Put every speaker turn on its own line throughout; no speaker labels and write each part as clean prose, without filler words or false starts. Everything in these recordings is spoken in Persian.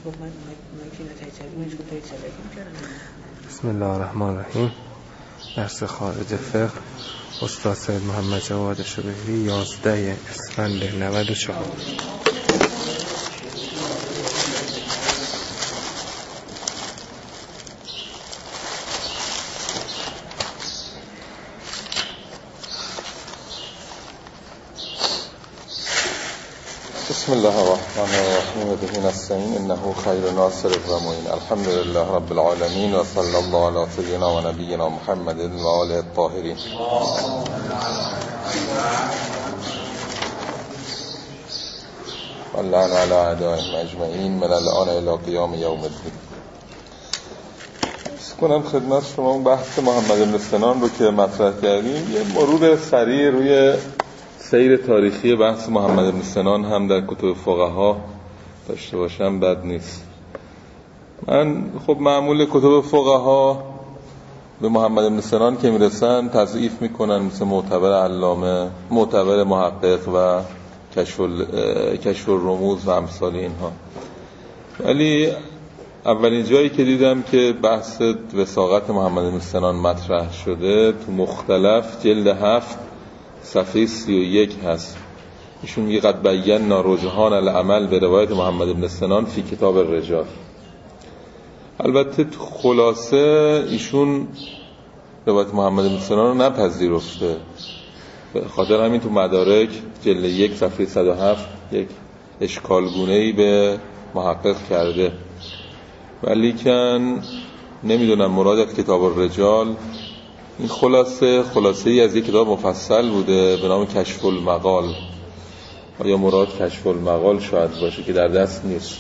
بسم الله الرحمن الرحیم. درس خارج فقه استاد سید محمد جواد شبیهی 11 اسفند 94.
بسم الله الرحمن الرحیم و به نستعین انه خیر ناصر و معین. الحمد لله رب العالمین و صلی الله علی سیدنا و نبینا محمد و آله الطاهرین. و لعن علی اعدائهم اجمعین من الان الی قیام یوم الدین. کنم خدمت شما بحث محمد بن سنان رو که مطرح کردیم یه مرور سریع روی سیر تاریخی بحث محمد بن سنان هم در کتب فقها داشته باشم بد نیست. من خب معمول کتب فقها به محمد بن سنان که میرسن تضعیف میکنن، مثل معتبر علامه، معتبر محقق و کشف الرموز و امثال اینها. ولی اولین جایی که دیدم که بحث وثاقت محمد بن سنان مطرح شده تو مختلف جلد 7 صفحه 31 هست. ایشون میگه قد بینا رجحان العمل به روایت محمد بن سنان فی کتاب الرجال. البته خلاصه ایشون روایت محمد بن سنان رو نپذیرفته، به خاطر همین تو مدارک جلد 1 صفحه 107 یک اشکالگونه‌ای به محقق کرده. ولیکن نمیدونم مراد از کتاب الرجال این خلاصه ای از یک کتاب مفصل بوده به نام کشف المقال، یا مراد کشف المقال شاید باشه که در دست نیست.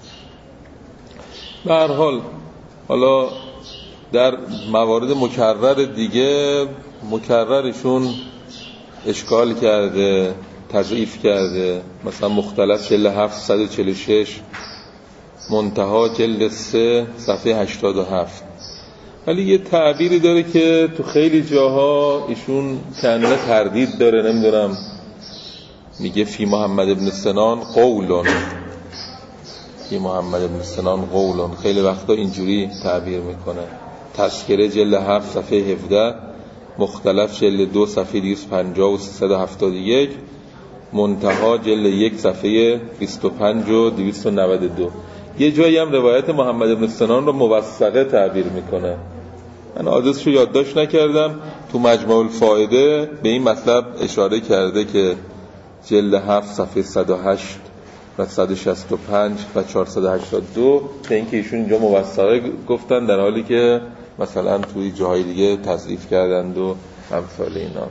به هر حال حالا در موارد مکرر دیگه مکررشون اشکال کرده، تضعیف کرده. مثلا مختلف جلد 746، منتها جلد 3 صفحه 87. ولی یه تعبیری داره که تو خیلی جاها ایشون کنده تردید داره، نمیدونم، میگه فی محمد بن سنان قولون، فی محمد بن سنان قولون، خیلی وقتا اینجوری تعبیر میکنه. تذکره جلد 7 صفحه 17، مختلف جلد 2 صفحه 250 و 371، منتها جلد 1 صفحه 25 و 292. یه جایی هم روایت محمد بن سنان رو موثقه تعبیر میکنه. من آدرسشو یادداشت نکردم، تو مجموع الفائده به این مطلب اشاره کرده که جلد 7 صفحه 108 و 165 و 482 که اینکه ایشون اینجا موثقه گفتن، در حالی که مثلا توی جاهای دیگه تضعیف کردند و امثال اینا.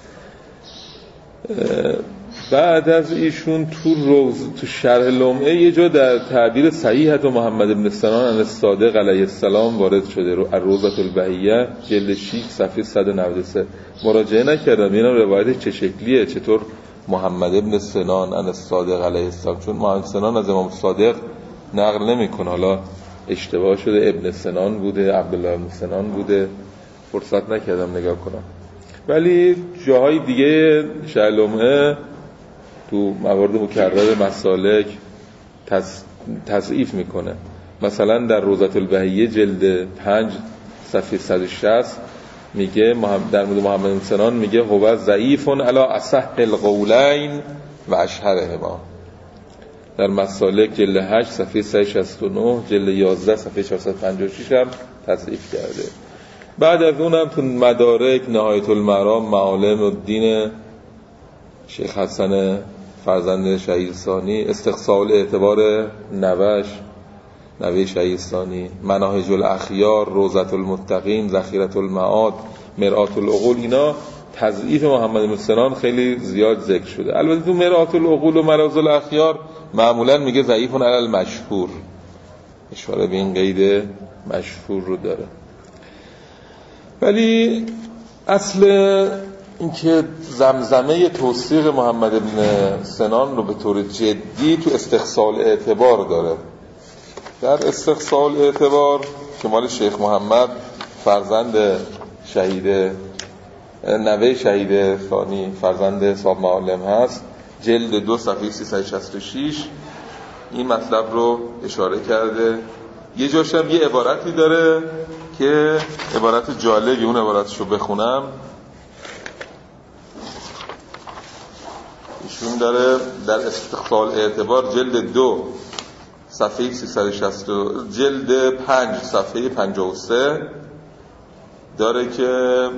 بعد از ایشون تو شرح لمعه یه جا در تعبیر صحیحت و محمد بن سنان عن الصادق علیه السلام وارد شده، روضة البهیه جلد 6 صفحه 193. مراجعه نکردم ببینم روایت چه شکلیه، چطور محمد بن سنان عن الصادق علیه السلام، چون محمد بن سنان از امام صادق نقل نمیکنه. حالا اشتباه شده، ابن سنان بوده، عبدالله بن سنان بوده، فرصت نکردم نگاه کنم. ولی جاهای دیگه شرح لمعه تو موارد مکرر مسالک تضعیف میکنه. مثلا در روضة البهیه جلد 5 صفحه 160 میگه در مورد محمد بن سنان میگه هو ضعیف علی اصح القولین و اشهرهما. در مسالک جلد 8 صفحه 369، جلد 11 صفحه 456 هم تضعیف کرده. بعد از اونم تو مدارک نهایت المرام معالم الدین شیخ حسن فرزند شهید ثانی، استقصاء اعتبار نوه شهید ثانی، مناهج الاخیار، روضة المتقین، ذخیرة المعاد، مرآة العقول، اینا تضعیف محمد بن سنان خیلی زیاد ذکر شده. البته تو مرآة العقول و مراض الاخیار معمولا میگه ضعیف علی المشهور، اشاره به این قید مشهور رو داره. ولی اصل اینکه زمزمه توثیق محمد بن سنان رو به طور جدی تو استقصاء اعتبار داره. در استقصاء اعتبار که مال شیخ محمد فرزند شهید نوه شهید ثانی فرزند صاحب معالم هست، جلد 2 صفحه 366 این مطلب رو اشاره کرده. یه جاش هم یه عبارتی داره که عبارت جالبی، اون عبارتشو بخونم. ایشون داره در استقلال اعتبار جلد 2 صفحه 360 جلد 5 صفحه 53 داره که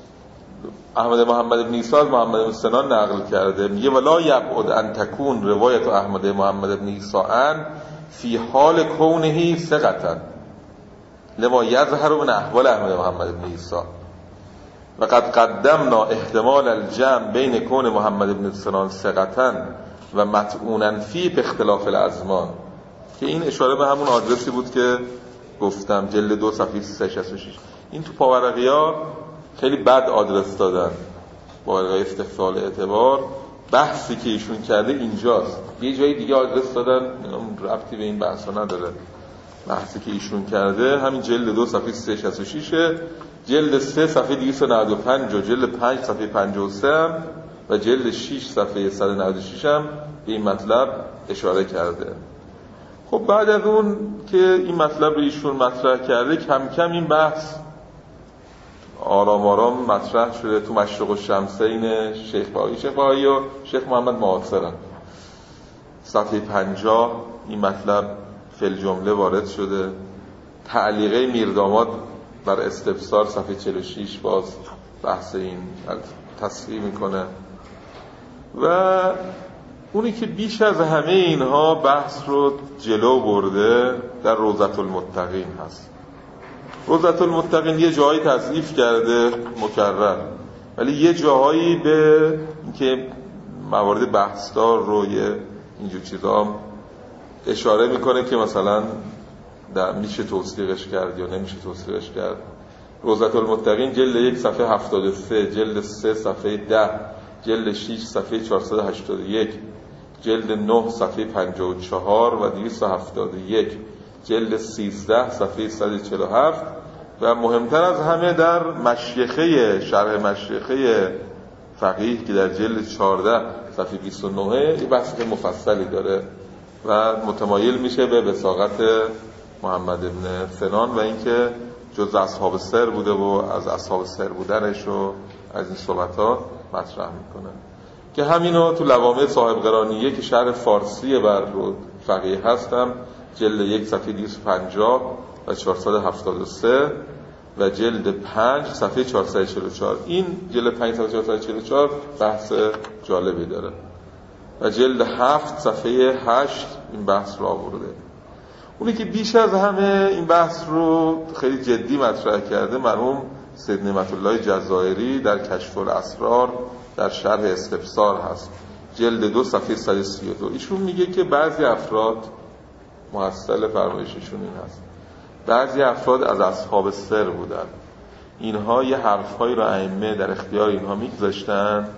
احمد محمد بن عیسی از محمد بن سنان نقل کرده، میگه ولا یبعد ان تکون روایت احمد محمد بن عیسی عن فی حال کونه ثقة لما یظهر من احوال احمد محمد بن عیسی و قد قدمنا احتمال الجمع بین کون محمد بن سنان ثقة و مطعونا فی به اختلاف الازمان، که این اشاره به همون آدرسی بود که گفتم، جلد 2 صفحه 366. این تو پاورقی‌ها خیلی بد آدرس دادن، پاورقی استقلال اعتبار. بحثی که ایشون کرده اینجاست، یه جای دیگه آدرس دادن، ربطی به این بحثا نداره. بحثی که ایشون کرده همین جلد 2 صفحه 366، جلد 3 صفحه 295 و جلد 5 صفحه 53 هم و جلد 6 صفحه 196 هم به این مطلب اشاره کرده. خب بعد از اون که این مطلب رو ایشون مطرح کرده، کم کم این بحث آرام آرام مطرح شده تو مشرق الشمسین شیخ بهایی و شیخ محمد معاصرن. صفحه 50 این مطلب فی جمله وارد شده. تعلیقه میرداماد بر استفسار صفحه 46 باز بحث این تصحیح میکنه. و اونی که بیش از همه اینها بحث رو جلو برده در روضة المتقین هست. روضة المتقین یه جایی تضعیف کرده مکرر، ولی یه جاهایی به اینکه موارد بحثدار رو یه اینجور چیزا اشاره میکنه که مثلا میشه توثیقش کرد یا نمیشه توثیقش کرد. روضة المتقین جلد 1 صفحه 73، جلد 3 صفحه 10، جلد 6 صفحه 481، جلد 9 صفحه 54 و 271، جلد 13 صفحه 147 و مهمتر از همه در مشیخه شرح مشیخه فقیه که در جلد 14 صفحه 29 یه بحث مفصلی داره و متمایل میشه به وثاقت محمد بن سنان و اینکه جز اصحاب سر بوده و از اصحاب سر بودنش و از این صحبت‌ها مطرح میکنه. که همینو تو لوامع صاحب قرانیه که شرح فارسی بر فقیه هستم، جلد 1 صفحه 250 و 473 و جلد 5 صفحه 444. این جلد 5 صفحه 444 بحث جالبی داره و جلد 7 صفحه 8 این بحث رو آورده. اونی که بیش از همه این بحث رو خیلی جدی مطرح کرده مرحوم سید نعمت الله جزائری در کشف الاسرار در شرح استفسار هست، جلد 2 صفحه 132. ایشون میگه که بعضی افراد، محصل فرمایششون این هست، بعضی افراد از اصحاب سر بودن، اینها یه حرفهایی رو ائمه در اختیار اینها میگذاشتن،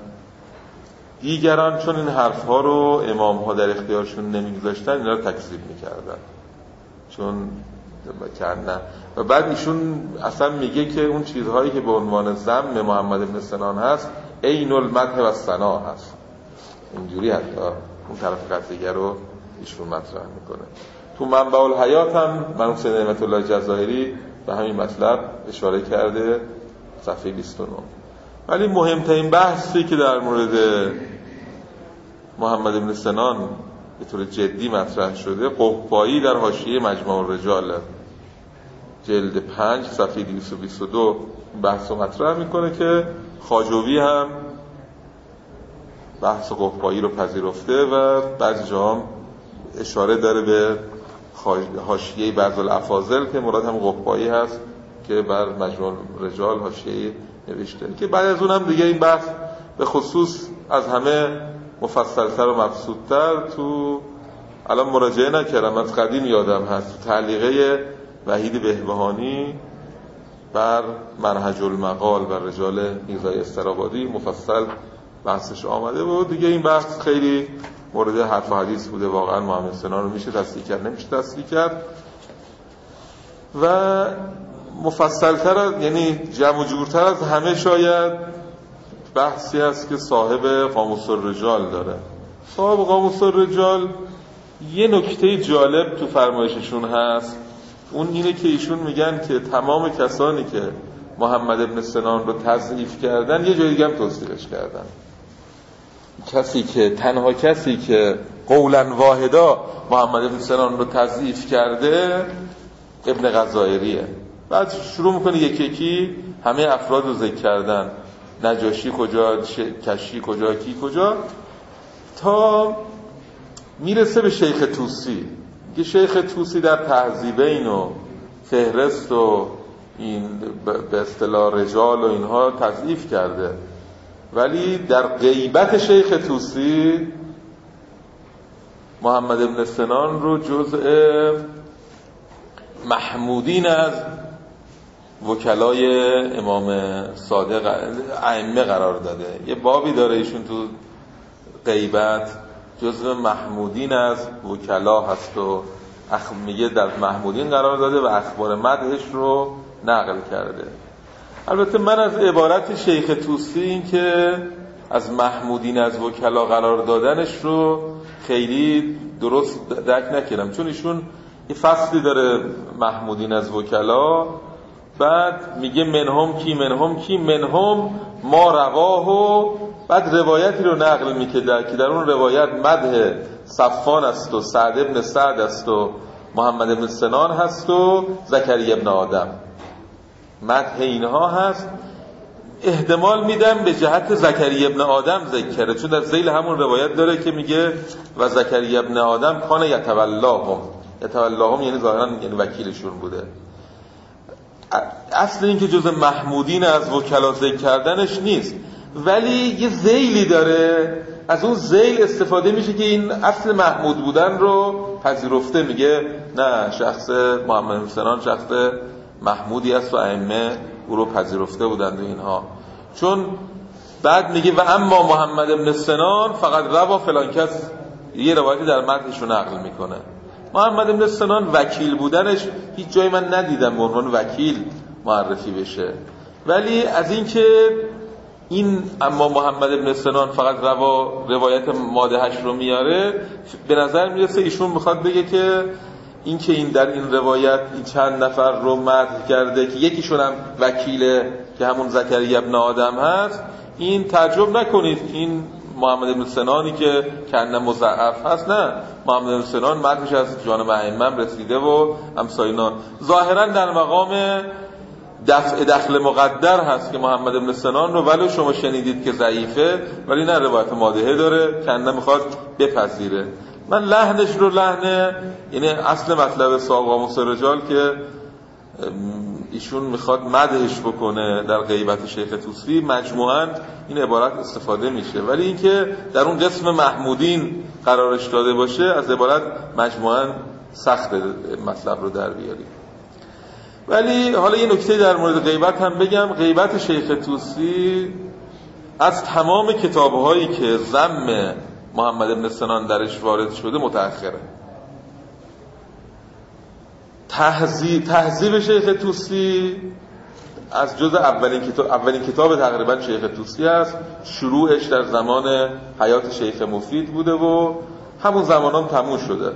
دیگران چون این حرفها رو امامها در اختیارشون نمیگذاشتن اینا رو تکذیب میکردن چون کنن. و بعد ایشون اصلا میگه که اون چیزهایی که به عنوان ذم محمد بن سنان هست عین المدح و ثنا هست. اینجوری حتی اون طرف قضیه رو ایشون مطرح میکنه. تو منبع الحیات هم مرحوم سید نعمت الله جزائری به همین مطلب اشاره کرده، صفحه 29. ولی مهمترین بحثی که در مورد محمد بن سنان به طور جدی مطرح شده، قحطبایی در حاشیه مجمع الرجال جلد 5 صفحه 222 بحث رو مطرح میکنه که خواجوی هم بحث قحطبایی رو پذیرفته و بعضی جا هم اشاره داره به حاشیه بعض الافاضل که مراد هم قحطبایی هست که بر مجموع الرجال حاشیه نوشته، که بعد از اون هم دیگه این بحث به خصوص از همه مفصلتر و مبسوطتر تو الان مراجعه نکردم، از قدیم یادم هست، تعلیقه وحید بهبهانی بر منهج المقال بر رجال میرزای استرابادی مفصل بحثش آمده و دیگه این بحث خیلی مورد حرف و حدیث بوده. واقعا محمد سنان رو میشه تصدیق کرد نمیشه تصدیق کرد و مفصلتر، یعنی جمع و جورتر از همه شاید بحثی است که صاحب قاموس الرجال داره. صاحب قاموس الرجال یه نکته جالب تو فرمایششون هست، اون اینه که ایشون میگن که تمام کسانی که محمد ابن سنان رو تضعیف کردن یه جای دیگه هم توصیفش کردن. تنها کسی که قولا واحدا محمد ابن سنان رو تضعیف کرده ابن غزائریه. بعد شروع میکنه یکی یکی همه افراد رو ذکر کردن، نجاشی کجا، کشی کجا، کی کجا، تا میرسه به شیخ طوسی. که شیخ طوسی در تهذیبین و فهرست و این به اصطلاح رجال و اینها تضعیف کرده، ولی در غیبت شیخ طوسی محمد ابن سنان رو جزء محمودین از وکلای امام صادق ائمه قرار داده. یه بابی داره ایشون تو غیبت، جزء محمودین از وکلا هست و میگه در محمودین قرار داده و اخبار مدحش رو نقل کرده. البته من از عبارت شیخ طوسی این که از محمودین از وکلا قرار دادنش رو خیلی درست درک نکردم، چون ایشون یه فصلی داره محمودین از وکلا، بعد میگه منهم کی منهم ما رواه، و بعد روایتی رو نقل میکرده که در اون روایت مدح صفان است و سعد ابن سعد است و محمد ابن سنان هست و زکریا ابن آدم، مدح اینها هست. احتمال میدم به جهت زکریا ابن آدم ذکر کرده، چون در ذیل همون روایت داره که میگه و زکریا ابن آدم کان یتولاهم یعنی ظاهرا یعنی وکیلشون بوده. اصل این که جز محمودین از وکلا ذکر کردنش نیست، ولی یه ذیلی داره، از اون ذیل استفاده میشه که این اصل محمود بودن رو پذیرفته، میگه نه شخص محمد بن سنان شخص محمودی است و ائمه او رو پذیرفته بودند و اینها. چون بعد میگه و اما محمد بن سنان فقط روا فلان کس، یه روایتی در متنش رو نقل میکنه. محمد بن سنان وکیل بودنش هیچ جای من ندیدم به عنوان وکیل معرفی بشه، ولی از این که این اما محمد بن سنان فقط روایت مادهش رو میاره، به نظر میرسه ایشون میخواد بگه که این که این در این روایت این چند نفر رو مدح کرده که یکیشون هم وکیله که همون زکریا ابن آدم هست، این تعجب نکنید این محمد بن سنانی که کنه مضاعف هست، نه، محمد بن سنان مدحش از جانب ائمه رسیده و امثالینا. ظاهرا در مقام دفع دخل مقدر هست که محمد بن سنان رو ولو شما شنیدید که ضعیفه، ولی نه روایت مادحه داره، کنه میخواد بپذیره. من لحنش رو لحن، یعنی اصل مطلب ساق قاموس رجال که ایشون میخواد مدحش بکنه در غیبت شیخ طوسی، مجموعاً این عبارت استفاده میشه، ولی اینکه در اون قسم محمودین قرارش داده باشه از عبارت مجموعاً سخت مطلب رو در بیاریم. ولی حالا یه نکته در مورد غیبت هم بگم. غیبت شیخ طوسی از تمام کتاب‌هایی که ذم محمد بن سنان درش وارد شده متأخره. تهذیب شیخ طوسی از جز اولین کتاب تقریبا شیخ طوسی است. شروعش در زمان حیات شیخ مفید بوده و همون زمان هم تموم شده.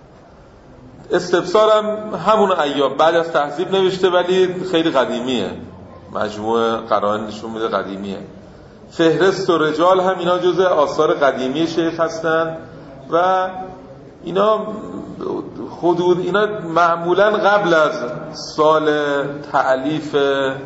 استبصارم همون ایام بعد از تهذیب نوشته، ولی خیلی قدیمیه، مجموعه قرائن نشون میده قدیمیه. فهرست و رجال هم اینا جزء آثار قدیمی شیخ هستن و اینا معمولا قبل از سال تألیف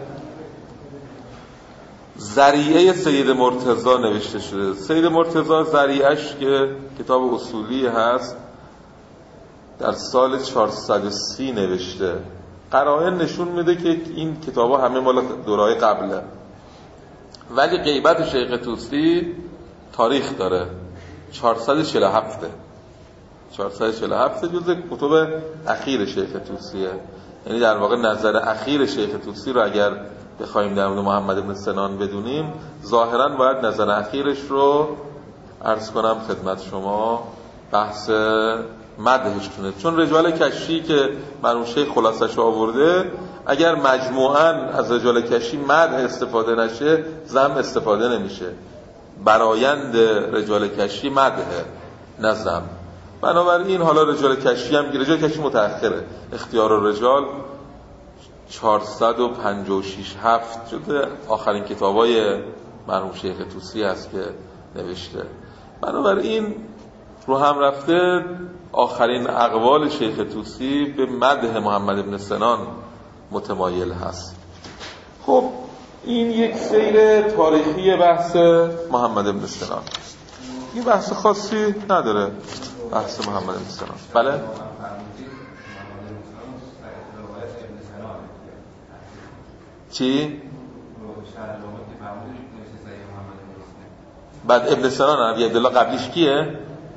ذریعه سید مرتضی نوشته شده. سید مرتضی ذریعهش که کتاب اصولی هست در سال 430 نوشته. قرائن نشون میده که این کتابا همه مال دورهای قبله، ولی غیبت شیخ طوسی تاریخ داره، 447 جزء کتب اخیر شیخ طوسیه. یعنی در واقع نظر اخیر شیخ طوسی رو اگر بخوایم در مورد محمد بن سنان بدونیم، ظاهراً باید نظر اخیرش رو عرض کنم خدمت شما، بحث مدحش کنه. چون رجال کشی که مرحوم شیخ خلاصش آورده، اگر مجموعاً از رجال کشی مدح استفاده نشه، ذم استفاده نمیشه. برایند رجال کشی مدحه نه ذم. بنابراین حالا رجال کشی هم رجال کشی متأخره، اختیار الرجال 456 7 جزء آخرین کتابای مرحوم شیخ طوسی هست که نوشته. بنابراین رو هم رفته آخرین اقوال شیخ طوسی به مدح محمد بن سنان متمایل هست. خب این یک سیر تاریخی بحث محمد بن سنان، این بحث خاصی نداره بحث محمد بن سنان. بله چی؟ بعد ابن سنان ابی عبدالله قبلیش کیه؟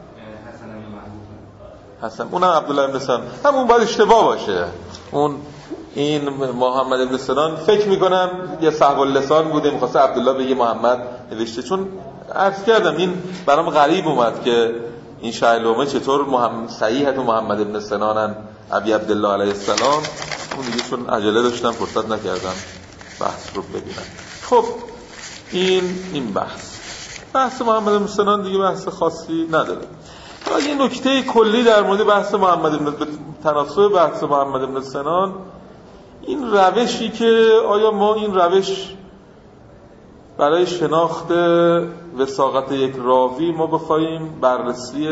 حسن. اونم عبدالله ابن سنان، همون باید اشتباه باشه. اون این محمد ابن سنان فکر میکنم یه صحب اللسان بوده، میخواسته عبدالله بگه محمد نوشته، چون عرض کردم این برام غریب اومد که این شهرلومه چطور صحیحت محمد ابن سنانن ابی عبدالله علیه السلام. اون دیگه چون عجله داشتم فرصت نکردم بحث رو ببینم. خب این بحث محمد بن سنان دیگه بحث خاصی نداره. یه نکته کلی در مورد بحث محمد بن تناسب بحث محمد بن سنان، این روشی که آیا ما این روش برای شناخت وثاقت یک راوی ما بخوایم بررسی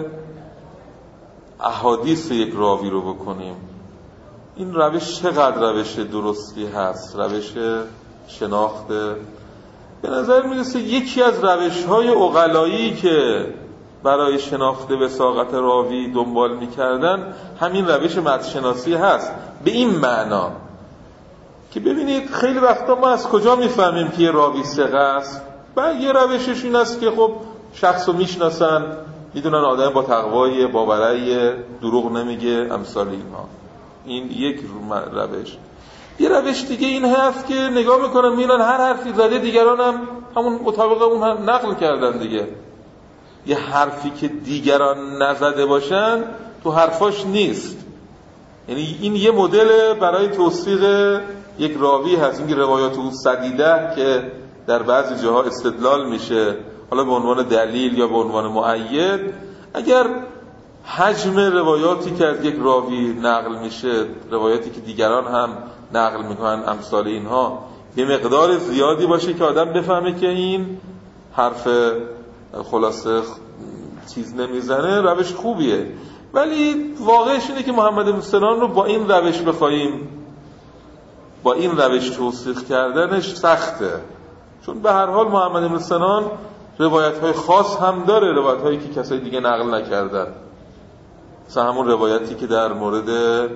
احادیث یک راوی رو بکنیم، این روش چقدر روش درستی هست، روش شناخت؟ به نظر میرسه یکی از روش‌های عقلایی که برای شناخت وثاقت راوی دنبال می‌کردن همین روش متن‌شناسی هست، به این معنا که ببینید خیلی وقتا ما از کجا میفهمیم که یه راوی ثقه است؟ یه روشش این است که خب شخصو میشناسن، میدونن آدم با تقوای، با برای، دروغ نمیگه، امثال اینها. این یک روش. یه روش دیگه این هست که نگاه میکنن میبینن هر حرفی زده دیگران هم همون مطابق اون هم نقل کردن دیگه. یه حرفی که دیگران نزده باشن تو حرفاش نیست. یعنی این یه مدل برای توثیق یک راوی هست. این روایات او سدیده که در بعضی جاها استدلال میشه حالا به عنوان دلیل یا به عنوان مؤید، اگر حجم روایاتی که از یک راوی نقل میشه، روایاتی که دیگران هم نقل میکنن، امثال اینها، به مقدار زیادی باشه که آدم بفهمه که این حرف خلاصه چیز نمیزنه، روش خوبیه. ولی واقعش اینه که محمد بن سنان رو با این روش بخوایم، با این روش توثیق کردنش سخته، چون به هر حال محمد بن سنان روایت‌های خاص هم داره، روایت‌هایی که کسای دیگه نقل نکردن. مثلا همون روایتی که در مورد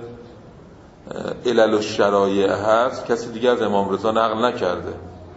علل الشرایع هست کسی دیگه از امام رضا نقل نکرده.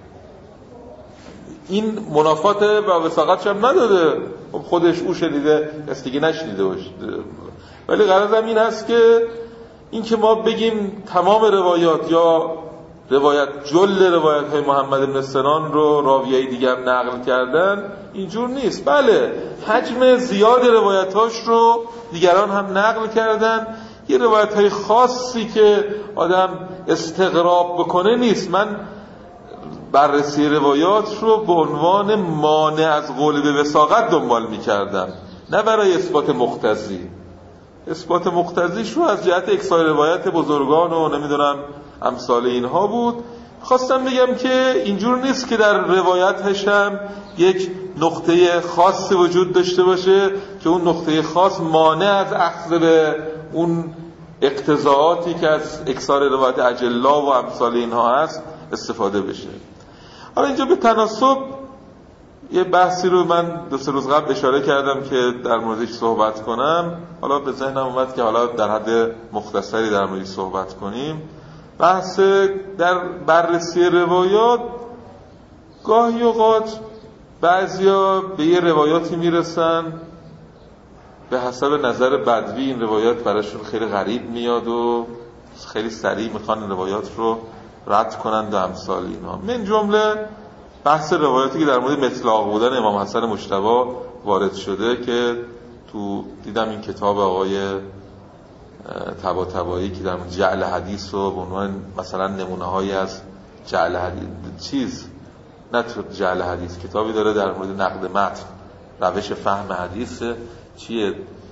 این منافات با وثاقتش هم نداده، خودش او شنیده، کسی دیگه نشنیده باشه. ولی غرضم این هست که این که ما بگیم تمام روایات یا جل روایت های محمد بن سنان رو راویای دیگه هم نقل کردن، اینجور نیست. بله حجم زیاد روایتاش رو دیگران هم نقل کردن. یه روایت های خاصی که آدم استغراب بکنه نیست. من بررسی روایات رو به عنوان مانع از قول به وثاقت دنبال می‌کردم، نه برای اثبات مقتضی. اثبات مقتضیش رو از جهت اکثار روایت بزرگان و نمیدونم امثال اینها بود. خواستم بگم که اینجور نیست که در روایتش هم یک نقطه خاصی وجود داشته باشه که اون نقطه خاص مانع از اخذ به اون اقتضاعاتی که از اکثار روایت اجلا و امثال اینها هست استفاده بشه. حالا اینجا به تناسب یه بحثی رو من 2-3 روز قبل اشاره کردم که در موردش صحبت کنم. حالا به ذهنم اومد که حالا در حد مختصری در موردش صحبت کنیم. بحث در بررسی روایات، گاهی اوقات بعضیا به یه روایاتی میرسن به حسب نظر بدوی این روایات براشون خیلی غریب میاد و خیلی سریع میخوان روایات رو رد کنند و امثال اینا. من جمله بحث روایاتی که در مورد مطلق بودن امام حسن مجتبی وارد شده که تو دیدم این کتاب آقای طباطبایی که در مورد جعل حدیث و به عنوان مثلا نمونه‌هایی از جعل حدیث نه تو جعل حدیث کتابی داره در مورد نقد متن، روش فهم حدیث چیه،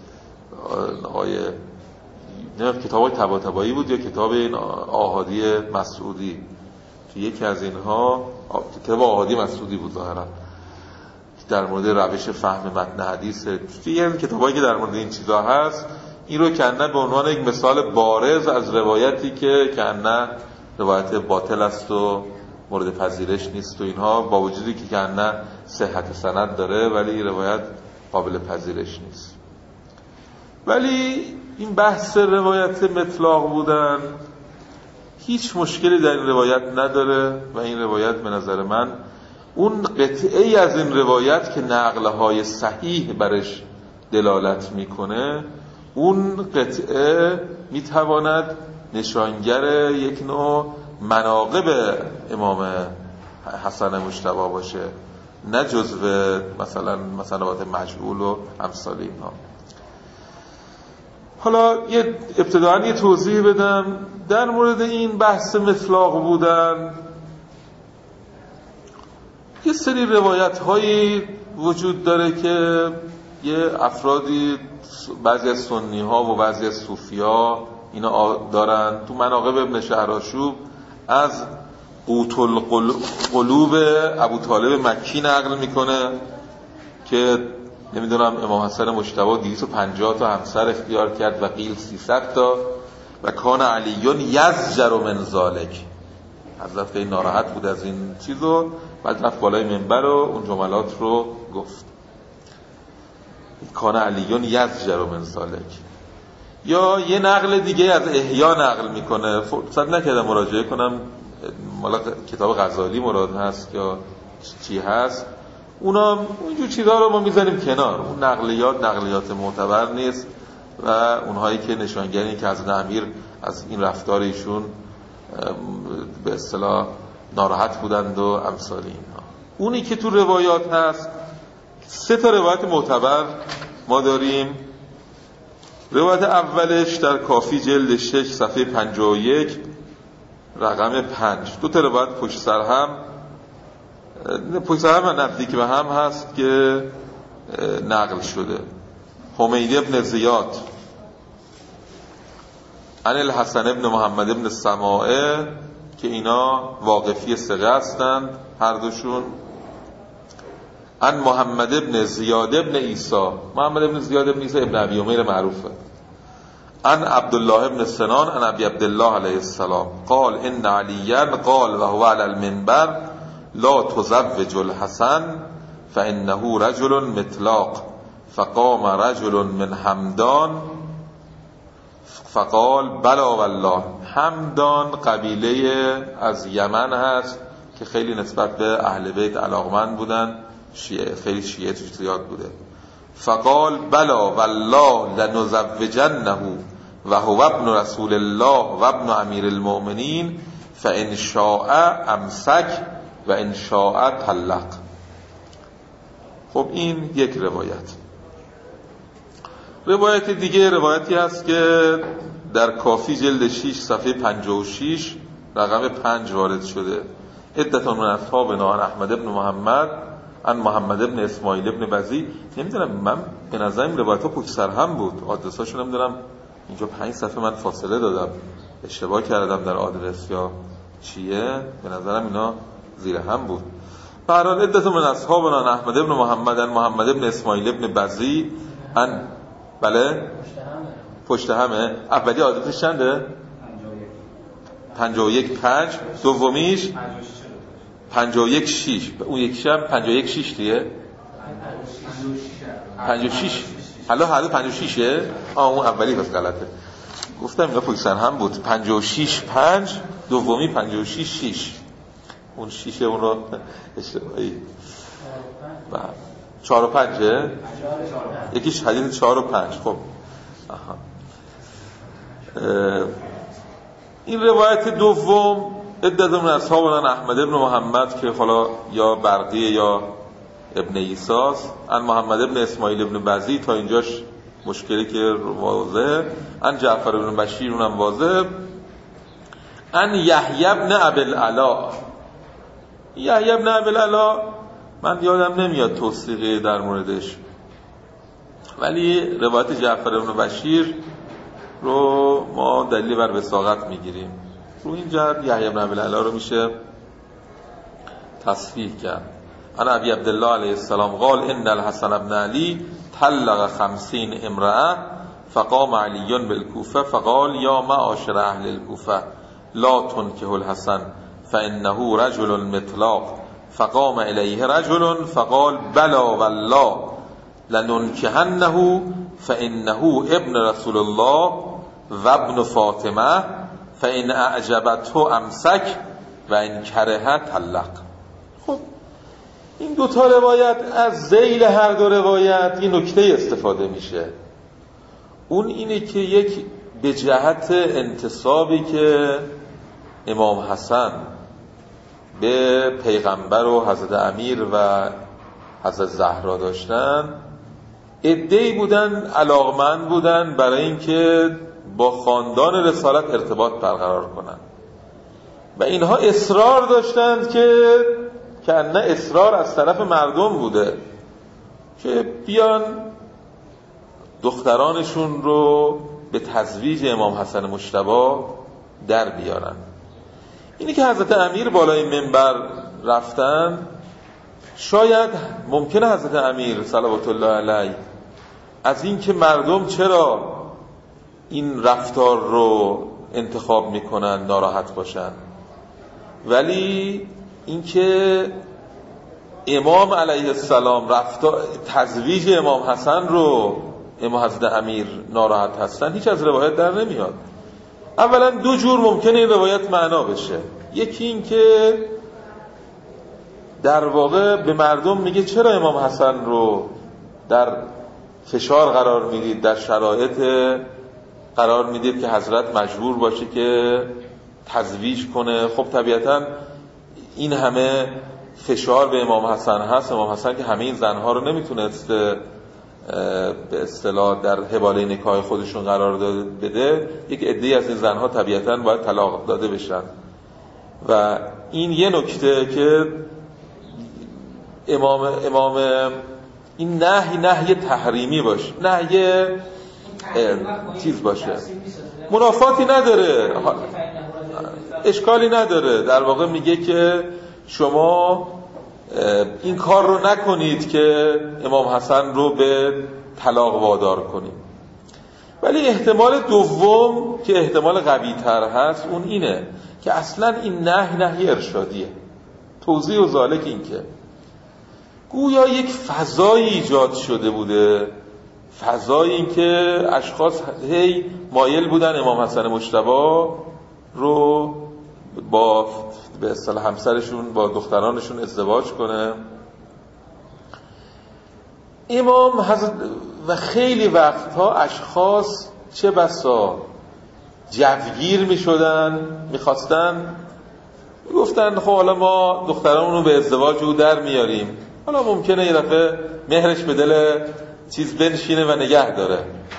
آقای کتاب طباطبایی بود یا کتاب این آحادی مسعودی، که یکی از اینها کتاب آحادی مسعودی بود ظاهرا در مورد روش فهم متن حدیث. یه کتابایی که در مورد این چیزا هست این رو کنه به عنوان یک مثال بارز از روایتی که کنه روایت باطل است و مورد پذیرش نیست و اینها، با وجودی که کنه صحت سند داره ولی روایت قابل پذیرش نیست. ولی این بحث روایت مطلق بودن هیچ مشکلی در این روایت نداره و این روایت به نظر من اون قطعه از این روایت که نقلهای صحیح برش دلالت میکنه، اون قطعه میتواند نشانگر یک نوع مناقب امام حسن مجتبی باشه، نه جزو مثلا مسنوات مجهول و امثال اینها. حالا ابتداً یه توضیح بدم در مورد این بحث مطلق بودن. یه سری روایت هایی وجود داره که یه افرادی، بعضی از سنی ها و بعضی از صوفی ها اینا دارن. تو مناقب ابن شهرآشوب از قوت القلوب ابو طالب مکی نقل میکنه که نمیدونم امام حسن مجتبی 250 تا همسر اختیار کرد و قیل 300 تا و کان علیون یزجر من ذالک. حضرت خیلی ناراحت بود از این چیزو، بعد رفت بالای منبر و اون جملات رو گفت. کان علیون یزجر من ذالک. یا یه نقل دیگه از احیا نقل میکنه، فرصت نکردم مراجعه کنم، مالا کتاب غزالی مراد هست یا چی هست، اونا اونجور چیزها رو ما میذاریم کنار. اون نقلیات معتبر نیست و اونهایی که نشانگری که از امیر از این رفتار ایشون به اصطلاح ناراحت بودند و امثال اینها. اونی که تو روایات هست 3 تا روایت معتبر ما داریم. روایت اولش در کافی جلد 6 صفحه 51 رقم 5، 2 تا روایت پشت سر هم نزدیک به هم هست که نقل شده. حمید ابن زیاد عن الحسن ابن محمد ابن سماعه که اینا واقفی ثقه هستند هر دوشون. عن محمد ابن زیاد ابن عیسی، محمد ابن زیاد ابن عیسی ابن ابی امیر معروفه. عن عبدالله ابن سنان عن ابی عبدالله علیه السلام قال ان علیا قال و هو علی المنبر لا تزوج الحسن فانه رجل مطلاق فقام رجل من همدان فقال بلا والله. همدان قبیله از یمن هست که خیلی نسبت به اهل بیت علاقمند بودن، خیلی شیعه توش زیاد بوده. فقال بلا والله لنزوجنه و هو ابن رسول الله و ابن امیر المؤمنین فان شاء امسک و ان شاء طلق. خب این یک روایت دیگه روایتی هست که در کافی جلد 6 صفحه 56 رقم 5 وارد شده. عدة من اصحابنا عن احمد ابن محمد عن محمد ابن اسماعیل ابن بزی. نمیدونم، من به نظرم روایت‌ها پشت سر هم بود، آدرساشو نمیدونم، اینجا 5 صفحه من فاصله دادم، اشتباه کردم در آدرس یا چیه، به نظرم اینا زیر هم بود. به هر حال عدة من اصحابنا عن احمد ابن محمد عن محمد ابن اسماعیل ابن بزی عن بله پشت همه. اولی آدرسش چنده؟ 51 5 دومیش 51 6 اون یکیش هم 51 6 دیگه 56 حالا 56ه. اون اولی بس غلطه، گفتم اینا پشت سر هم بود. 56 5 دومی 56 6 اون 6 اون رو اشتباهی 4 و 5 یکیش حدیث 4 و 5. خب این روایت دوم عدة من اصحابنا احمد ابن محمد که حالا یا برقیه یا ابن عیسی عن محمد ابن اسماعیل ابن بزی، تا اینجاش مشکلی که واضحه. عن جعفر ابن بشیر اونم واضح. عن یحیی ابن ابی العلا. یحیی ابن ابی العلا من یادم نمیاد توثیقی در موردش، ولی روایت جعفر بن بشیر رو ما دلیل بر وثاقت میگیریم. رو این جهت یحیی بن ابی العلا رو میشه تصحیح کرد. انا ابی عبدالله علیه السلام قال ان الحسن بن علی طلق 50 امرأة فقام علی بالکوفه فقال یا معاشر اهل الکوفه لا تنکحوا الحسن فانه رجل مطلاق فقام الیه رجل فقال بلا والله لننکحنه فانه ابن رسول الله و ابن فاطمه فان اعجبته امسک و ان کرهه طلق. خب این دوتا روایت از ذیل هر دو روایت یه نکته استفاده میشه. اون اینه که یک به جهت انتسابی که امام حسن به پیغمبر و حضرت امیر و حضرت زهرا داشتن، عده‌ای بودن علاقمند بودن برای اینکه با خاندان رسالت ارتباط برقرار کنن و اینها اصرار داشتند که نه اصرار از طرف مردم بوده که بیان دخترانشون رو به تزویج امام حسن مجتبی در بیارن. اینی که حضرت امیر بالای منبر رفتن، شاید ممکنه حضرت امیر صلوات الله علیه از این که مردم چرا این رفتار رو انتخاب میکنن ناراحت باشن، ولی اینکه امام علیه السلام تزویج امام حسن رو امام حضرت امیر ناراحت هستن هیچ از روایت در نمیاد. اولا دو جور ممکنه این روایت معنا بشه. یکی این که در واقع به مردم میگه چرا امام حسن رو در فشار قرار میدید، در شرایط قرار میدید که حضرت مجبور باشه که تزویج کنه. خب طبیعتا این همه فشار به امام حسن هست، امام حسن که همه این زنها رو نمیتونست به اصطلاح در حواله نکاح خودشون قرار بده، یک عده‌ای از این زنها طبیعتا باید طلاق داده بشن و این یه نکته که امام این نهی تحریمی باشه، نهی چیز باشه، منافاتی نداره، اشکالی نداره. در واقع میگه که شما این کار رو نکنید که امام حسن رو به طلاق وادار کنید. ولی احتمال دوم که احتمال قوی تر هست اون اینه که اصلا این نهی ارشادیه. توضیح و ذالک این که گویا یک فضایی ایجاد شده بوده، فضایی این که اشخاص هی مایل بودن امام حسن مجتبی رو با به اصطلاح همسرشون با دخترانشون ازدواج کنه. امام حضرت و خیلی وقتها اشخاص چه بسا جوگیر می شدن، می خواستن گفتن خب حالا ما دخترانمون رو به ازدواج او در میاریم، حالا ممکنه یه دفعه مهرش به دل چیز بنشینه و نگه داره.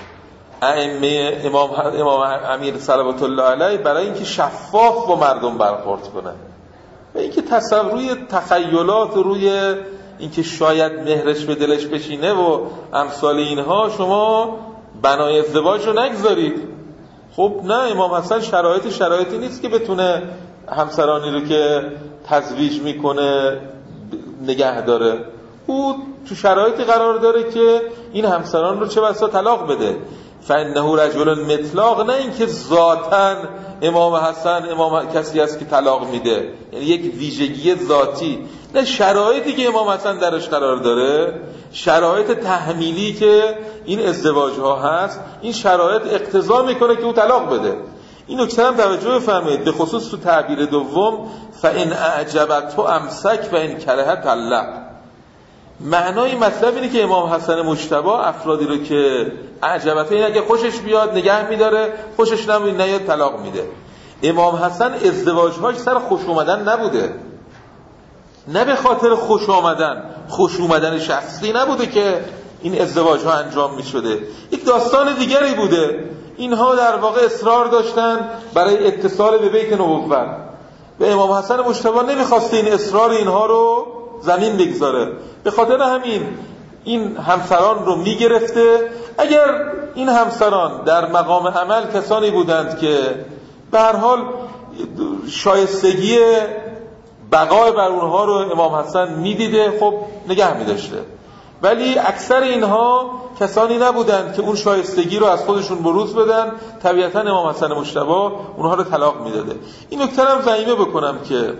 امام امیر صلوات الله علیه برای اینکه شفاف با مردم برخورد کنه و اینکه روی تخیلات و روی اینکه شاید مهرش به دلش بشینه و امثال اینها شما بنای ازدواج رو نگذارید. خب نه، امام حسن شرایطی نیست که بتونه همسرانی رو که تزویج میکنه نگه داره. او تو شرایطی قرار داره که این همسران رو چه بسا طلاق بده. فانه رجل مطلاق، نه اینکه ذاتاً امام حسن کسی است که طلاق میده، یعنی یک ویژگی ذاتی، نه شرایطی که امام حسن درش قرار داره، شرایط تحمیلی که این ازدواج ها هست، این شرایط اقتضا میکنه که او طلاق بده. این نکته هم توجه بفرمایید، به خصوص تو تعبیر دوم فان اعجبته امسک و ان کرهه طلق. معنای مطلب اینه که امام حسن مجتبی افرادی رو که اعجبته، این اگه خوشش بیاد نگه میداره، خوشش نمیاد طلاق میده. امام حسن ازدواجهاش سر خوش اومدن نبوده، نه به خاطر خوش اومدن شخصی نبوده که این ازدواجها انجام میشده، یک داستان دیگری بوده. اینها در واقع اصرار داشتن برای اتصال به بیت نبوت و امام حسن مجتبی نمیخواسته این اصرار اینها رو زمین بگذاره. به خاطر همین این همسران رو میگرفته. اگر این همسران در مقام عمل کسانی بودند که به هر حال شایستگی بقای بر اونها رو امام حسن میدیده، خب نگه میداشته. ولی اکثر اینها کسانی نبودند که اون شایستگی رو از خودشون بروز بدن، طبیعتا امام حسن مجتبی اونها رو طلاق میداده. این نکته رو ضمیمه بکنم که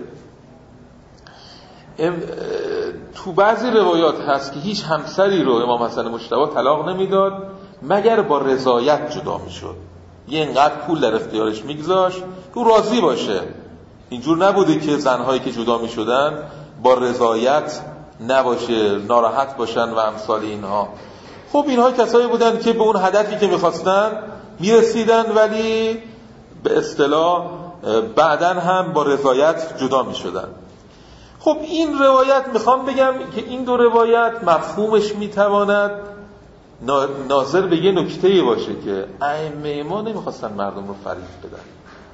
تو بعضی روایات هست که هیچ همسری رو امام حسن مجتبی طلاق نمیداد مگر با رضایت جدا میشد. یه اینقدر پول در اختیارش میگذاشت که او راضی باشه. اینجور نبوده که زنهایی که جدا میشدن با رضایت نباشه، ناراحت باشن و امثال اینها. خب اینها کسایی بودن که به اون هدفی که میخواستن میرسیدن، ولی به اصطلاح بعداً هم با رضایت جدا میشدن. خب این روایت میخوام بگم که این دو روایت مفهومش میتواند ناظر به یه نکته‌ای باشه که ائمه ما نمیخواستن مردم رو فریب بدن،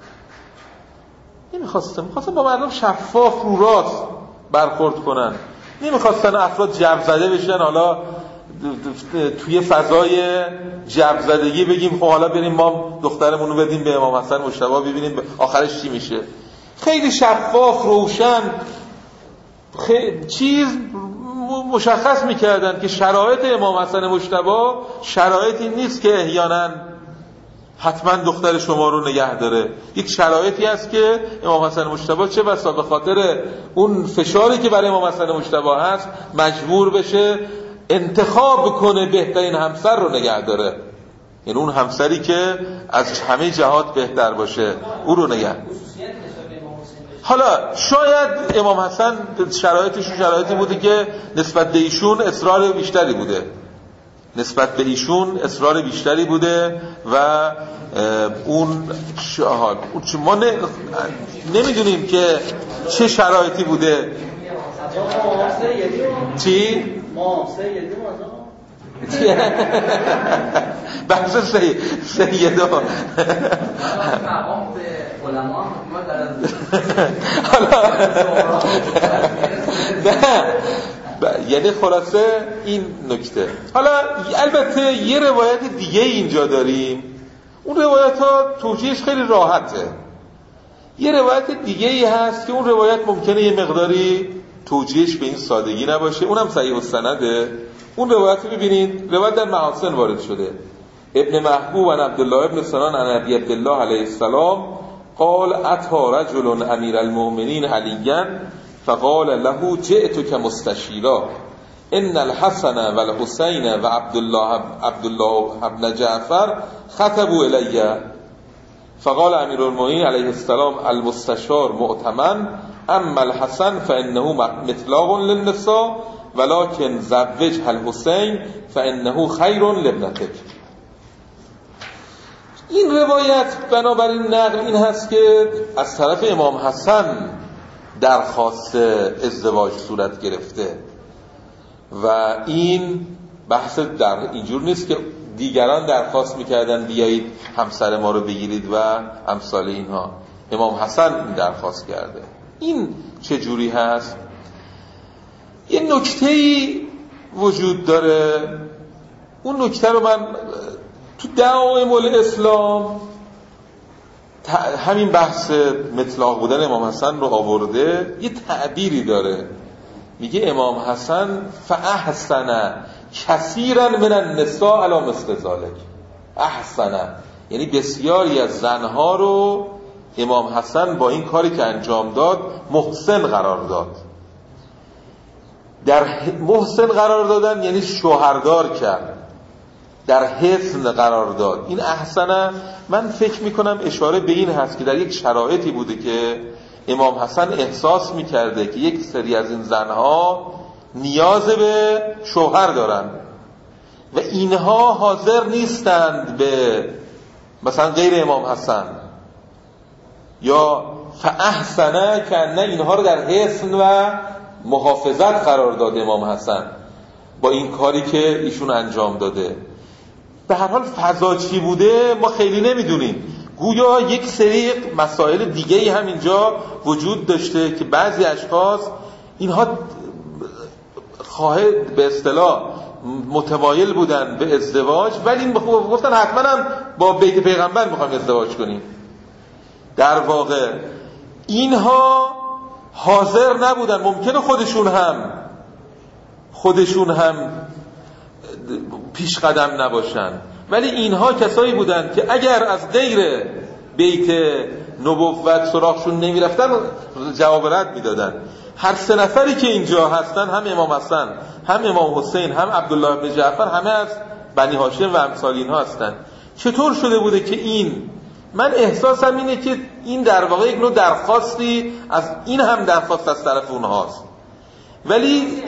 میخواستن با مردم شفاف رو راست برخورد کنن، نمیخواستن افراد جبر زده بشن. حالا توی فضای جبر زدگی بگیم خب حالا بریم ما دخترمون رو بدیم به امام حسن مجتبی ببینیم آخرش چی میشه. خیلی شفاف روشن چیز مشخص میکردن که شرایط امام حسن مجتبی شرایطی نیست که احیانا حتما دختر شما رو نگه داره. یک شرایطی هست که امام حسن مجتبی چه بسا به خاطر اون فشاری که برای امام حسن مجتبی هست مجبور بشه انتخاب کنه بهترین همسر رو نگه داره، یعنی اون همسری که از همه جهات بهتر باشه او رو نگه. حالا شاید امام حسن شرایطی بوده که نسبت به ایشون اصرار بیشتری بوده و اون ما نمیدونیم که چه شرایطی بوده. چی؟ بحث سیده یعنی خلاصه این نکته. حالا البته یه روایت دیگه اینجا داریم، اون روایت ها توجیهش خیلی راحته. یه روایت دیگه ای هست که اون روایت ممکنه یه مقداری توجیهش به این سادگی نباشه، اونم صحیح السنده. اون روایت رو ببینید، روایت در محاسن وارد شده. ابن محبوب و عبدالله ابن سنان عن ابی عبدالله علیه السلام قال اتى رجل امیر المؤمنین علیا فقال له جئتك مستشیرا ان الحسن و الحسین و عبدالله ابن جعفر خطبوا الی فقال امیر المؤمنین علیه السلام المستشار مؤتمن اما الحسن فانه مطلاق للنساء ولكن زوج الحسین فانه خیر لابنتك. این روایت بنابراین نقل این هست که از طرف امام حسن درخواست ازدواج صورت گرفته و این بحث در اینجور نیست که دیگران درخواست میکردن بیایید همسر ما رو بگیرید و امثال اینها. امام حسن درخواست کرده. این چه جوری هست؟ یه نکته‌ای وجود داره، اون نکته رو من تو دعایم الاسلام همین بحث مطلق بودن امام حسن رو آورده، یه تعبیری داره، میگه امام حسن فاحسن کثیرا من النساء علی مثل ذلک. احسن یعنی بسیاری از زنها رو امام حسن با این کاری که انجام داد محسن قرار داد. در محسن قرار دادن یعنی شوهردار کرد، در حسن قرار داد. این احسنه من فکر میکنم اشاره به این هست که در یک شرایطی بوده که امام حسن احساس میکرده که یک سری از این زنها نیاز به شوهر دارن و اینها حاضر نیستند به مثلا غیر امام حسن، یا فاحسنه که نه اینها رو در حسن و محافظت قرار داده امام حسن با این کاری که ایشون انجام داده. به هر حال فضا چی بوده ما خیلی نمیدونیم. گویا یک سری مسائل دیگه‌ای هم اینجا وجود داشته که بعضی اشخاص اینها به اصطلاح متمایل بودن به ازدواج، ولی گفتن حتما هم با بیت پیغمبر میخوایم ازدواج کنیم. در واقع اینها حاضر نبودن، ممکنه خودشون هم پیش قدم نباشن، ولی اینها کسایی بودن که اگر از غیر بیت نبوت سراغشون نمیرفتن جواب رد میدادن. هر سه نفری که اینجا هستن، هم امام حسن، هم امام حسین، هم عبدالله بن جعفر، همه از بنی هاشم و امثال اینها هستن. چطور شده بوده که من احساسم اینه که این در واقع یک نوع درخواستی از این هم درخواست از طرف اونهاست، ولی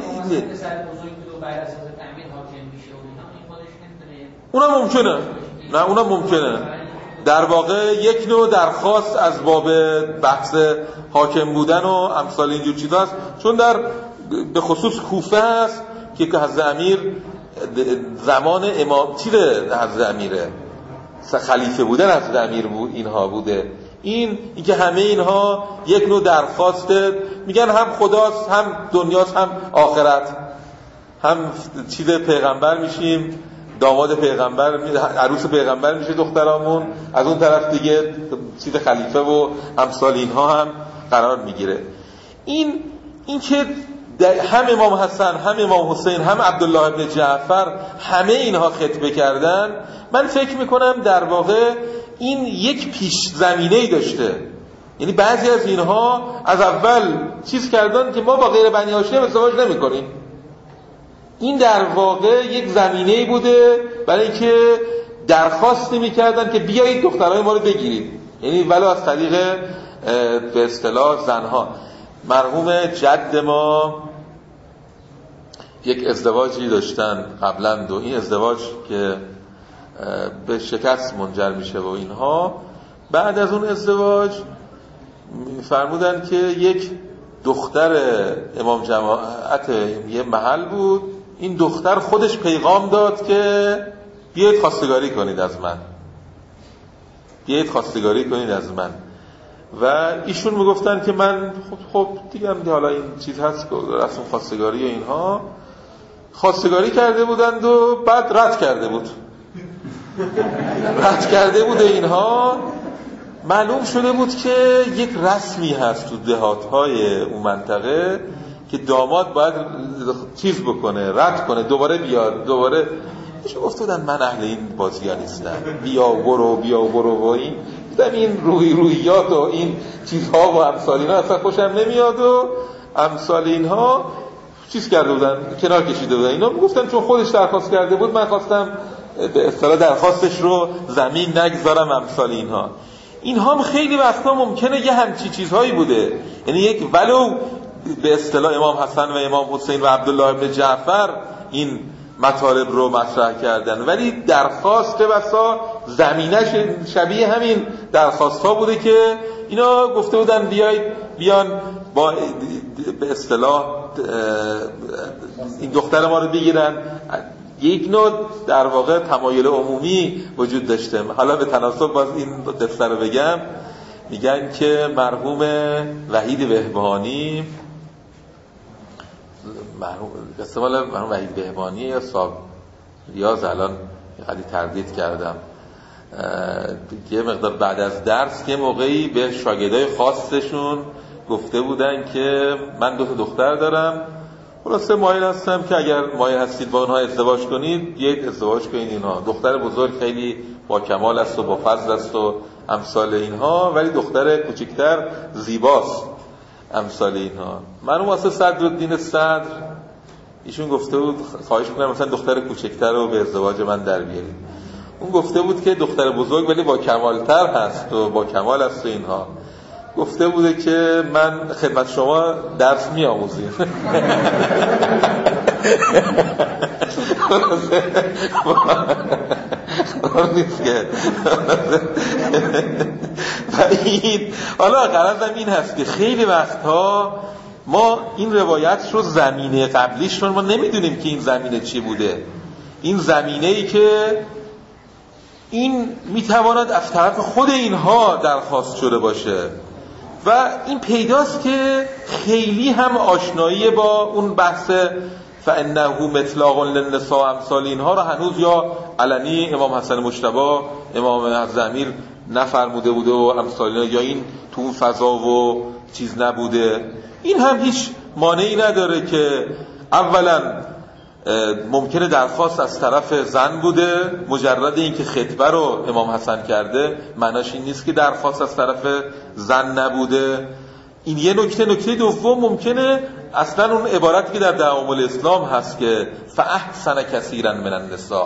اونا ممکنه در واقع یک نوع درخواست از باب بحث حاکم بودن و امثال اینجور چیزا هست، چون به خصوص کوفه هست که حضرت امیر زمان امام حضرت امیره، خلیفه بودن حضرت امیر بود، اینها بوده. این که همه اینها یک نوع درخواسته، میگن هم خداست، هم دنیاست، هم آخرت، هم چیز پیغمبر میشیم، داماد پیغمبر، عروس پیغمبر میشه دخترامون، از اون طرف دیگه چیز خلیفه و امثال اینها هم قرار میگیره. این که هم امام حسن، هم امام حسین، هم عبدالله بن جعفر، همه اینها خطبه کردن، من فکر میکنم در واقع این یک پیش زمینه‌ای داشته. یعنی بعضی از اینها از اول چیز کردن که ما با غیر بنی هاشم ازدواج نمی‌کنیم. این در واقع یک زمینه‌ای بوده برای اینکه درخواست می‌کردن که بیایید دخترای ما رو بگیرید، یعنی ولو از طریق به اصطلاح زنها. مرحوم جد ما یک ازدواجی داشتن قبلا، این ازدواج که به شکست منجر میشه و اینها، بعد از اون ازدواج فرمودن که یک دختر امام جماعت یه محل بود، این دختر خودش پیغام داد که بیایید خواستگاری کنید از من، بیایید خواستگاری کنید از من. و ایشون میگفتن که من خب دیگه حالا این چیز هست که رسم خواستگاری و اینها، خواستگاری کرده بودند و بعد رد کرده بود اینها. معلوم شده بود که یک رسمی هست تو دهات‌های اون منطقه که داماد باید چیز بکنه، رد کنه، دوباره بیاد، دوباره گفتن من اهل این بازی‌ها نیستم، بیا برو و این روحیات و این چیزها و امثال اینها اصلا خوشم نمیاد و امثال اینها چیز کرده بودن، کنار کشیده بودن. اینا میگفتن چون خودش درخواست کرده بود، من خواستم به اصطلاح درخواستش رو زمین نگذارم، امثال اینها هم خیلی وقتا ممکنه یه همچی چیزهایی بوده. یعنی یک ولو به اصطلاح امام حسن و امام حسین و عبدالله بن جعفر این مطالب رو مطرح کردن، ولی درخواست بسا زمینش شبیه همین درخواست ها بوده که اینا گفته بودن بیان با به اصطلاح این دختر ما رو بگیرن. یک نوع در واقع تمایل عمومی وجود داشته. حالا به تناسب باز این قصه رو بگم، میگن که مرحوم وحید بهبهانی، مرحوم وحید بهبهانی یا صاحب ریاض، الان خیلی تردید کردم، یه مقدار بعد از درس که موقعی به شاگردای خاصشون گفته بودن که من 2 دختر دارم، خلاصه مایل هستم که اگر مایل هستید با اونها ازدواج کنید، بیایید ازدواج کنید. اینها دختر بزرگ خیلی با کمال است و با فضل است و امثال اینها، ولی دختر کوچکتر زیباست، امثال اینها. من واسه صدرالدین صدر ایشون گفته بود خواهش می‌کنم مثلا دختر کوچکتر رو به ازدواج من در بیارید. اون گفته بود که دختر بزرگ ولی با کمالتر هست و با کمال است و اینها. گفته بوده که من خدمت شما درس می‌آموزیم. نیست که حالا غرضم این هست که خیلی وقتها ما این روایت رو زمینه قبلیش رو ما نمیدونیم که این زمینه چی بوده. این زمینه‌ای که این میتواند از طرف خود اینها درخواست شده باشه و این پیداست که خیلی هم آشنایی با اون بحث فانه مطلاق للنساء امثال اینها رو هنوز یا علنی امام حسن مجتبی امام حضرت امیر نفرموده بوده و امثال اینا، یا این تو اون فضا و چیز نبوده. این هم هیچ مانعی نداره که اولا ممکنه درخواست از طرف زن بوده، مجرد اینکه خطبه رو امام حسن کرده معناش این نیست که درخواست از طرف زن نبوده. این یه نکته. نکته دوم ممکنه اصلا اون عبارتی که در تعامل اسلام هست که فاحسن کثیرا من النساء،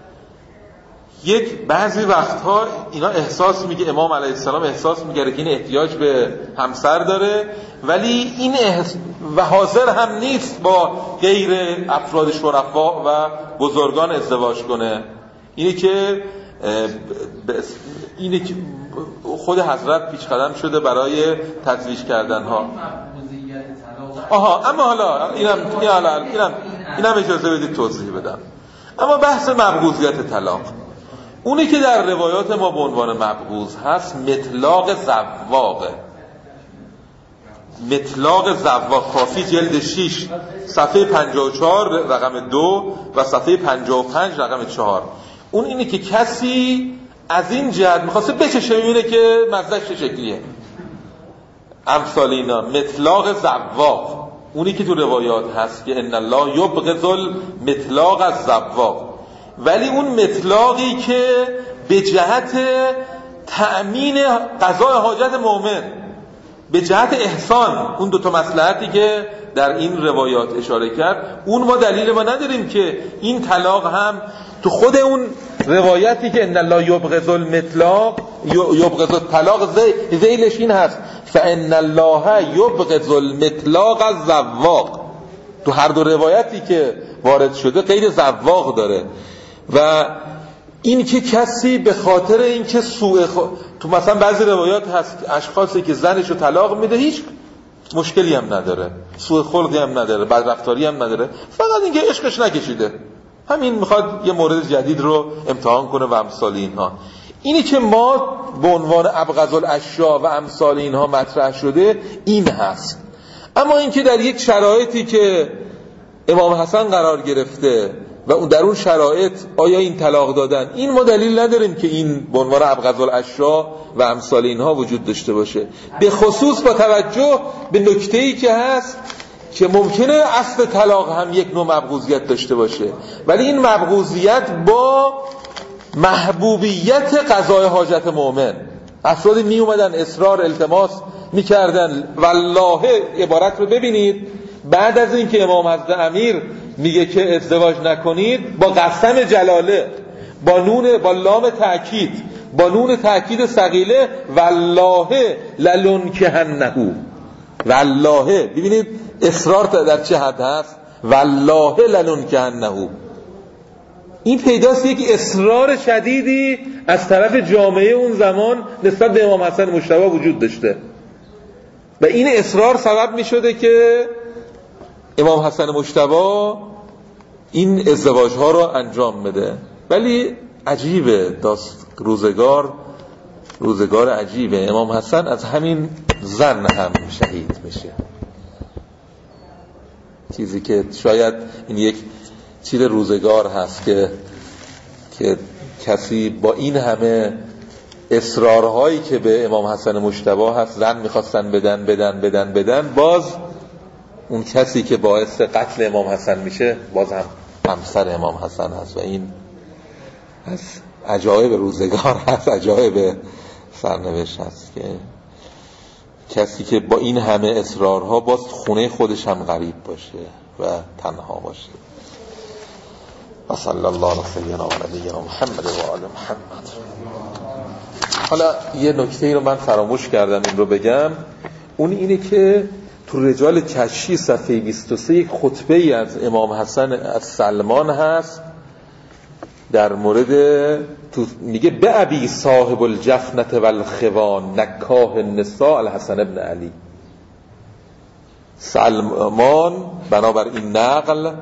یک بعضی وقتها اینا احساس میگه امام علیه السلام احساس میگه که این احتیاج به همسر داره، ولی این و حاضر هم نیست با غیر افراد شرفا و بزرگان ازدواج کنه. اینی که خود حضرت پیش قدم شده برای تزویج کردن ها. اما حالا اینم اجازه بدید توضیح بدم. اما بحث مبغوضیت طلاق، اونی که در روایات ما به عنوان مبغوض هست مطلاق زواقه. مطلاق زواق، کافی جلد 6 صفحه 54 رقم 2 و صفحه 55 رقم 4. اون اینه که کسی از این جهت میخواسته بچشه ببینه که مزدش چه شکلیه. امثال اینا مطلاق زواق، اونی که تو روایات هست که ان الله یبغض المطلاق الزواق، ولی اون مطلاقی که به جهت تأمین قضای حاجت مؤمن، به جهت احسان، اون دوتا مصلحتی که در این روایات اشاره کرد، اون ما دلیل ما نداریم که این طلاق هم تو خود اون روایتی که ان الله یبغض المطلاق یبغض الطلاق ذیلش این هست فان الله یبغض المطلاق الزواق. تو هر دو روایتی که وارد شده غیر زواق داره. و این که کسی به خاطر اینکه تو مثلا بعضی روایات هست اشخاصی که زنشو طلاق میده هیچ مشکلی هم نداره، سوء خلقی هم نداره، بدرفتاری هم نداره، فقط اینکه عشقش نکشیده، همین میخواد یه مورد جدید رو امتحان کنه و امثال اینها. اینی که ما به عنوان ابغض الاشیاء و امثال اینها مطرح شده این هست. اما اینکه در یک شرایطی که امام حسن قرار گرفته و اون در اون شرایط آیا این طلاق دادن، این ما دلیل نداریم که این به عنوان ابغض الاشیاء و امثال اینها وجود داشته باشه، به خصوص با توجه به نکته‌ای که هست که ممکنه اصل طلاق هم یک نوع مبغوضیت داشته باشه، ولی این مبغوضیت با محبوبیت قضای حاجت مؤمن. افرادی می اومدن اصرار التماس میکردن، والله عبارت رو ببینید، بعد از اینکه امام حضرت امیر میگه که ازدواج نکنید، با قسم جلاله، با لام تأکید، با نون تأکید ثقیله، والله للنکحنه، والله، ببینید اصرار در چه حد هست، والله للنکحنه. این پیداست یک اصرار شدیدی از طرف جامعه اون زمان نسبت به امام حسن مجتبی وجود داشته و این اصرار سبب می شده که امام حسن مجتبی این ازدواج ها رو انجام بده. ولی عجیبه، روزگار عجیبه، امام حسن از همین زن هم شهید میشه، چیزی که شاید این یک چیز روزگار هست که کسی با این همه اصرارهایی که به امام حسن مجتبی هست، زن میخواستن بدن، باز اون کسی که باعث قتل امام حسن میشه باز هم همسر امام حسن هست. و این از عجایب روزگار هست، عجایب سرنوشت هست که کسی که با این همه اصرارها باز خونه خودش هم غریب باشه و تنها باشه. و صلی الله علی سیدنا و نبینا محمد و آل محمد. حالا یه نکته رو من فراموش کردم این رو بگم، اون اینه که تو رجال کشی صفحه 23 یک خطبه ای از امام حسن از سلمان هست در مورد میگه به ابی صاحب الجفنة والخوان نکاح النساء الحسن ابن علی. سلمان بنابر این نقل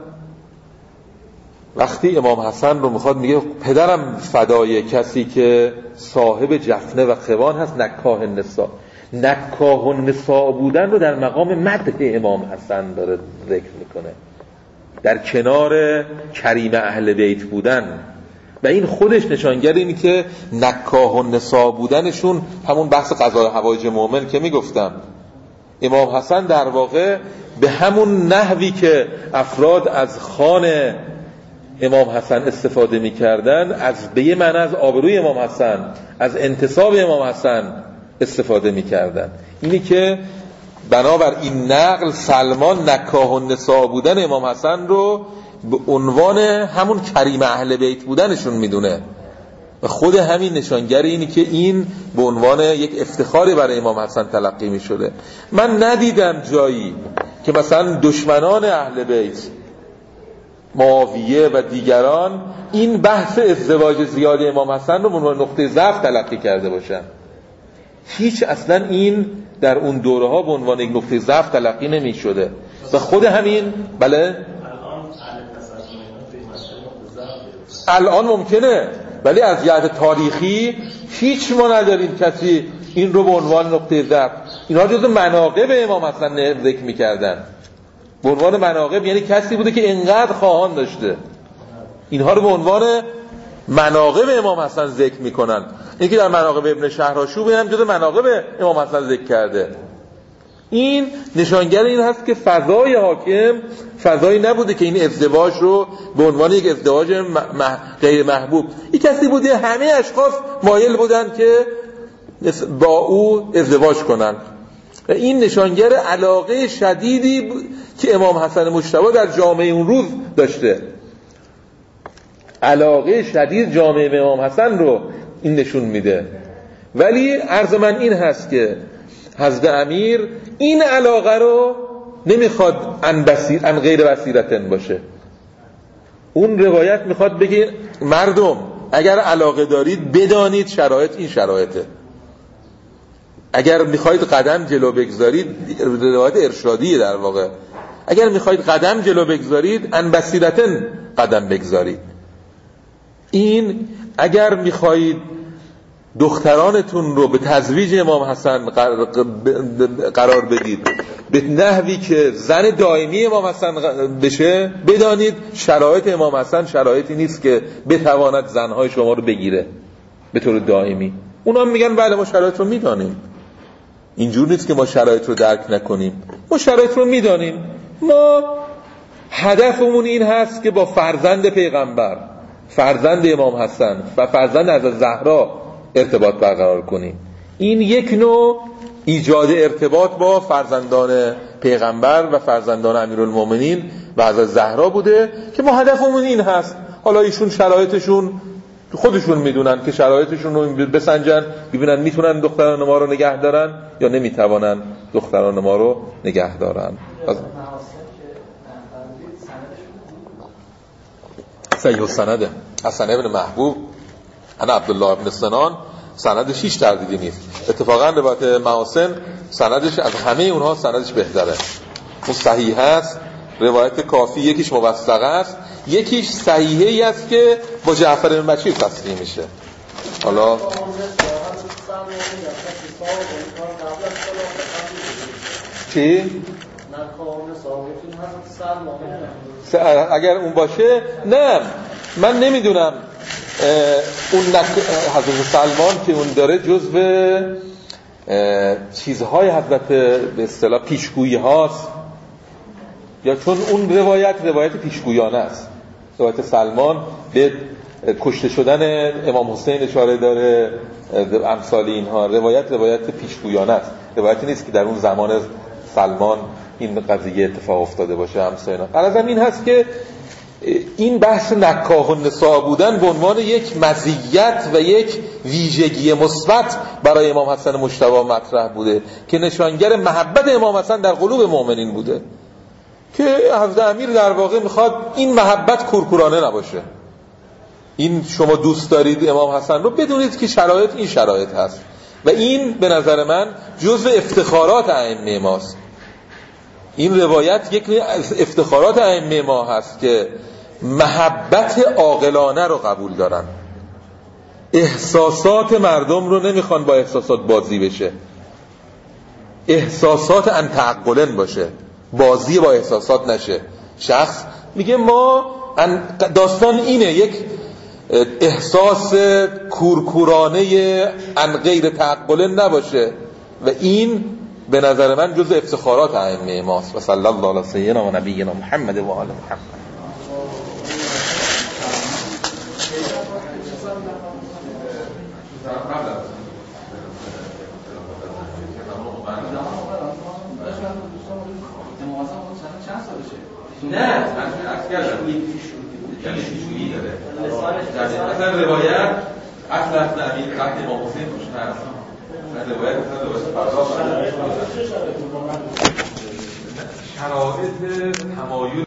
وقتی امام حسن رو میخواد میگه پدرم فدای کسی که صاحب جفنه و خوان هست، نکاح النساء. نکاح النساء بودن رو در مقام مدح امام حسن داره ذکر میکنه. در کنار کریم اهل بیت بودن. و این خودش نشانگر اینه که نکاح و نساء بودنشون، همون بحث قضای حوایج مؤمن که میگفتم، امام حسن در واقع به همون نحوی که افراد از خان امام حسن استفاده میکردن، از به یه معنی از آبروی امام حسن، از انتصاب امام حسن استفاده میکردن. اینی که بنابر این نقل سلمان نکاح و نساء بودن امام حسن رو به عنوان همون کریم اهل بیت بودنشون میدونه و خود همین نشانگر اینی که این به عنوان یک افتخاری برای امام حسن تلقی میشده. من ندیدم جایی که مثلا دشمنان اهل بیت، معاویه و دیگران، این بحث ازدواج زیاد امام حسن رو به عنوان نقطه ضعف تلقی کرده باشن. هیچ، اصلا این در اون دوره ها به عنوان یک نقطه ضعف تلقی نمی شده و خود همین بله الان ممکنه، ولی از جهت تاریخی هیچ ما نداریم کسی این رو به عنوان نقطه ضعف. اینها جزو مناقب امام حسن ذکر می‌کردن. به عنوان مناقب یعنی کسی بوده که اینقدر خواهان داشته. اینها رو به عنوان مناقب امام حسن ذکر می‌کنن. اینکه در مناقب ابن شهرآشوب هم جزو مناقب امام حسن ذکر کرده. این نشانگر این هست که فضای حاکم فضایی نبوده که این ازدواج رو به عنوان یک ازدواج غیر محبوب، یک کسی بوده همه اشخاص مایل بودن که با او ازدواج کنن. و این نشانگر علاقه شدیدی که امام حسن مجتبی در جامعه اون روز داشته. علاقه شدید جامعه به امام حسن رو این نشون میده. ولی عرض من این هست که حضرت امیر این علاقه رو نمیخواد ان غیر بصیرتن باشه. اون روایت میخواد بگه مردم اگر علاقه دارید بدانید شرایط این شرایطه. اگر میخواید قدم جلو بگذارید، روایت ارشادیه در واقع، اگر میخواید قدم جلو بگذارید ان بصیرتن قدم بگذارید. این اگر میخواید دخترانتون رو به تزویج امام حسن قرار بدید به نحوی که زن دائمی امام حسن بشه، بدانید شرایط امام حسن شرایطی نیست که بتواند زنهای شما رو بگیره به طور دائمی. اونا میگن بله ما شرایط رو میدانیم، اینجور نیست که ما شرایط رو درک نکنیم، ما شرایط رو میدانیم. ما هدفمون این هست که با فرزند پیغمبر، فرزند امام حسن و فرزند حضرت زهرا ارتباط برقرار کنیم. این یک نوع ایجاد ارتباط با فرزندان پیغمبر و فرزندان امیرالمومنین و حضرت زهرا بوده که ما هدفمون این هست. حالا ایشون شرایطشون خودشون میدونن که شرایطشون رو بسنجن، ببینن میتونن دختران ما رو نگه دارن یا نمیتوانن دختران ما رو نگه دارن. صحیح السنده حسن ابن محبوب انا عبدالله ابن سنان، سندش هیچ تردیدی نیست. اتفاقا روایت محاسن سندش از همه اونها سندش بهتره، اون صحیح است. روایت کافی یکیش موثقه است، یکیش صحیحی است که با جعفر بن بشیر تصریح میشه. حالا چی؟ اگر اون باشه نه، من نمیدونم. اون حضرت سلمان که اون داره جزو چیزهای حضرت به اصطلاح پیشگویی هاست، یا چون اون روایت پیشگویانه است. روایت سلمان به کشته شدن امام حسین اشاره داره، امثال اینها. روایت پیشگویانه است، روایتی نیست که در اون زمان سلمان این قضیه اتفاق افتاده باشه. امثال غرضم این هست که این بحث نکاح النساء بودن به عنوان یک مزیت و یک ویژگی مثبت برای امام حسن مجتبی مطرح بوده که نشانگر محبت امام حسن در قلوب مؤمنین بوده، که حضرت امیر در واقع میخواد این محبت کورکورانه نباشه. این شما دوست دارید امام حسن رو، بدونید که شرایط این شرایط هست و این به نظر من جزء افتخارات ائمه ماست. این روایت یک از افتخارات ائمه ما هست که محبت عاقلانه رو قبول دارن، احساسات مردم رو نمیخوان با احساسات بازی بشه، احساسات ان تعقلن باشه، بازی با احساسات نشه. شخص میگه ما داستان اینه، یک احساس کورکورانه ان غیر تعقله نباشه و این به نظر من جزء افتخارات ائمه ماست. و صلی الله علی سیدنا و نبینا محمد و آل محمد.
نه اصلا پیشگویی داره اصلا روایت اصلا امیر قتل امام حسین توش هست. روایت اصلا شرایط تمایل